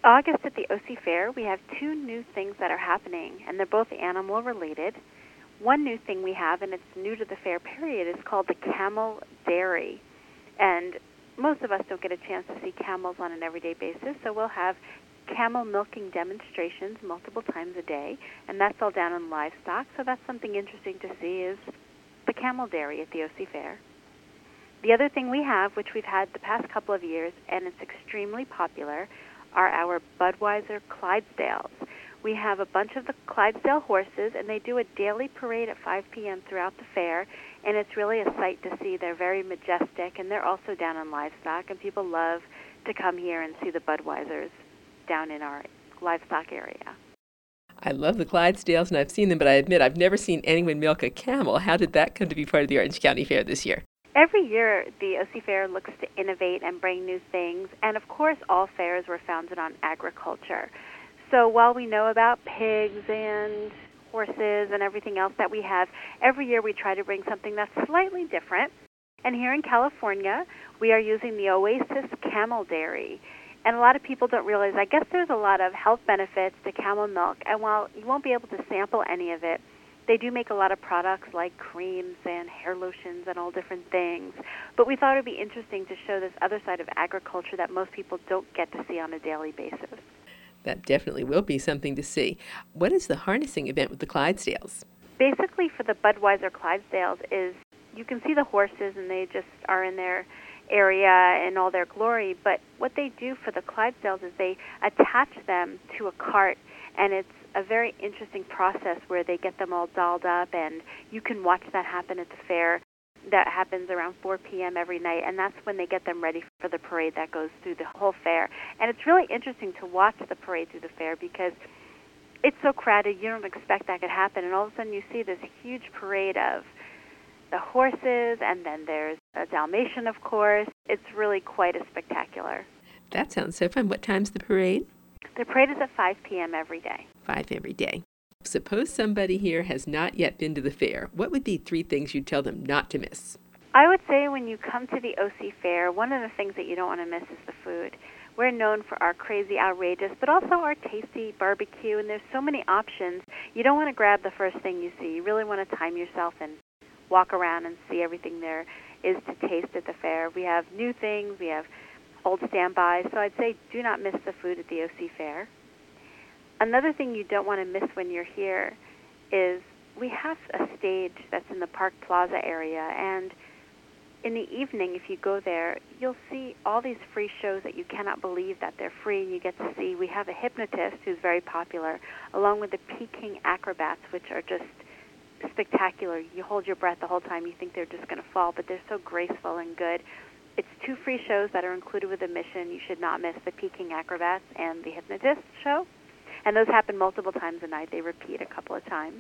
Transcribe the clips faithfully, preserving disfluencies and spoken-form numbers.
August at the O C Fair, we have two new things that are happening, and they're both animal-related. One new thing we have, and it's new to the fair period, is called the Camel Dairy. And most of us don't get a chance to see camels on an everyday basis, so we'll have camel milking demonstrations multiple times a day, and that's all down in livestock, so that's something interesting to see is the Camel Dairy at the O C Fair. The other thing we have, which we've had the past couple of years, and it's extremely popular, are our Budweiser Clydesdales. We have a bunch of the Clydesdale horses, and they do a daily parade at five p.m. throughout the fair, and it's really a sight to see. They're very majestic, and they're also down in livestock, and people love to come here and see the Budweisers down in our livestock area. I love the Clydesdales, and I've seen them, but I admit I've never seen anyone milk a camel. How did that come to be part of the Orange County Fair this year? Every year, the O C Fair looks to innovate and bring new things, and of course, all fairs were founded on agriculture. So while we know about pigs and horses and everything else that we have, every year we try to bring something that's slightly different. And here in California, we are using the Oasis Camel Dairy. And a lot of people don't realize, I guess there's a lot of health benefits to camel milk, and while you won't be able to sample any of it, they do make a lot of products like creams and hair lotions and all different things. But we thought it would be interesting to show this other side of agriculture that most people don't get to see on a daily basis. That definitely will be something to see. What is the harnessing event with the Clydesdales? Basically, for the Budweiser Clydesdales is you can see the horses and they just are in their area in all their glory, but what they do for the Clydesdales is they attach them to a cart, and it's a very interesting process where they get them all dolled up, and you can watch that happen at the fair. That happens around four p.m. every night, and that's when they get them ready for the parade that goes through the whole fair. And it's really interesting to watch the parade through the fair because it's so crowded, you don't expect that could happen, and all of a sudden you see this huge parade of the horses, and then there's a Dalmatian, of course. It's really quite a spectacular. That sounds so fun. What time's the parade? The parade is at five p.m. every day. Five every day. Suppose somebody here has not yet been to the fair. What would be three things you'd tell them not to miss? I would say when you come to the O C Fair, one of the things that you don't want to miss is the food. We're known for our crazy, outrageous, but also our tasty barbecue, and there's so many options. You don't want to grab the first thing you see. You really want to time yourself and walk around and see everything there is to taste at the fair. We have new things. We have old standbys. So I'd say do not miss the food at the O C Fair. Another thing you don't want to miss when you're here is we have a stage that's in the Park Plaza area, and in the evening, if you go there, you'll see all these free shows that you cannot believe that they're free, and you get to see. We have a hypnotist who's very popular, along with the Peking acrobats, which are just spectacular. You hold your breath the whole time. You think they're just going to fall, but they're so graceful and good. It's two free shows that are included with admission. You should not miss the Peking acrobats and the hypnotist show. And those happen multiple times a night. They repeat a couple of times.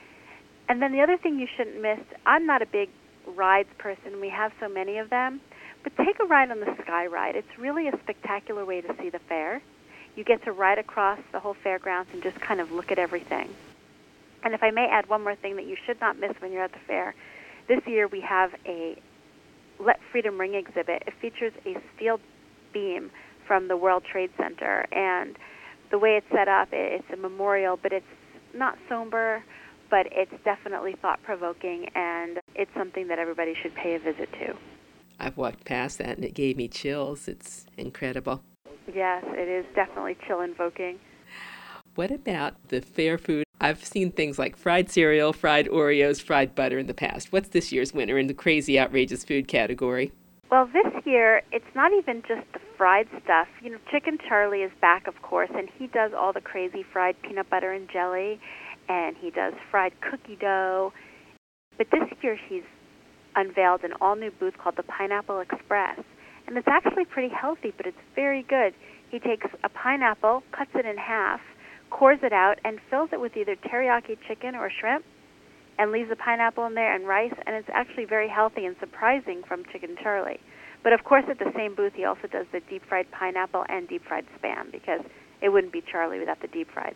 And then the other thing you shouldn't miss, I'm not a big rides person. We have so many of them. But take a ride on the Sky Ride. It's really a spectacular way to see the fair. You get to ride across the whole fairgrounds and just kind of look at everything. And if I may add one more thing that you should not miss when you're at the fair, this year we have a Let Freedom Ring exhibit. It features a steel beam from the World Trade Center, and the way it's set up, it's a memorial, but it's not somber, but it's definitely thought-provoking, and it's something that everybody should pay a visit to. I've walked past that, and it gave me chills. It's incredible. Yes, it is definitely chill-invoking. What about the fair food? I've seen things like fried cereal, fried Oreos, fried butter in the past. What's this year's winner in the crazy, outrageous food category? Well, this year, it's not even just the fried stuff. You know, Chicken Charlie is back, of course, and he does all the crazy fried peanut butter and jelly, and he does fried cookie dough. But this year, he's unveiled an all-new booth called the Pineapple Express, and it's actually pretty healthy, but it's very good. He takes a pineapple, cuts it in half, cores it out, and fills it with either teriyaki chicken or shrimp, and leaves the pineapple in there and rice, and it's actually very healthy and surprising from Chicken Charlie. But of course, at the same booth, he also does the deep-fried pineapple and deep-fried Spam, because it wouldn't be Charlie without the deep-fried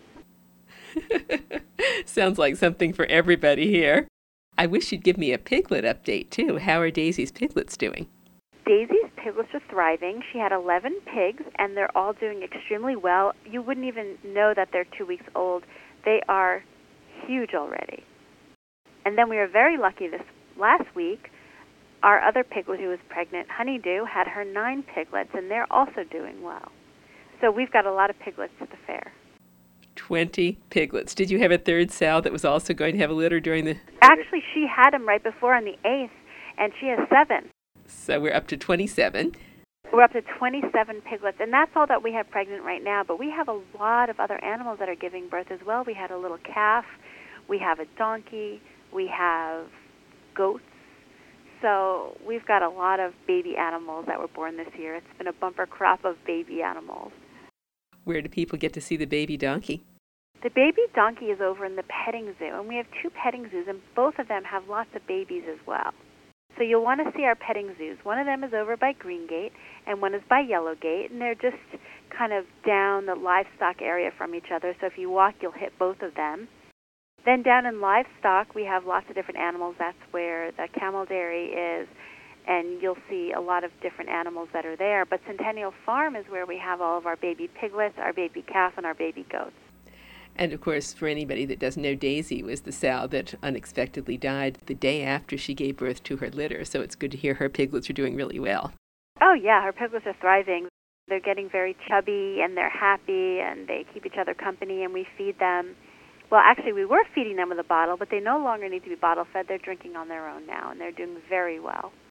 stuff. Sounds like something for everybody here. I wish you'd give me a piglet update, too. How are Daisy's piglets doing? Daisy's piglets are thriving. She had eleven pigs, and they're all doing extremely well. You wouldn't even know that they're two weeks old. They are huge already. And then we were very lucky this last week. Our other piglet who was pregnant, Honeydew, had her nine piglets, and they're also doing well. So we've got a lot of piglets at the fair. twenty piglets. Did you have a third sow that was also going to have a litter during the... Actually, she had them right before on the eighth, and she has seven. So we're up to twenty-seven. We're up to twenty-seven piglets, and that's all that we have pregnant right now. But we have a lot of other animals that are giving birth as well. We had a little calf. We have a donkey. We have goats. So we've got a lot of baby animals that were born this year. It's been a bumper crop of baby animals. Where do people get to see the baby donkey? The baby donkey is over in the petting zoo, and we have two petting zoos, and both of them have lots of babies as well. So you'll want to see our petting zoos. One of them is over by Greengate, and one is by Yellowgate, and they're just kind of down the livestock area from each other. So if you walk, you'll hit both of them. Then down in livestock, we have lots of different animals. That's where the camel dairy is, and you'll see a lot of different animals that are there. But Centennial Farm is where we have all of our baby piglets, our baby calf, and our baby goats. And, of course, for anybody that doesn't know, Daisy was the sow that unexpectedly died the day after she gave birth to her litter. So it's good to hear her piglets are doing really well. Oh, yeah, her piglets are thriving. They're getting very chubby, and they're happy, and they keep each other company, and we feed them. Well, actually, we were feeding them with a bottle, but they no longer need to be bottle-fed. They're drinking on their own now, and they're doing very well.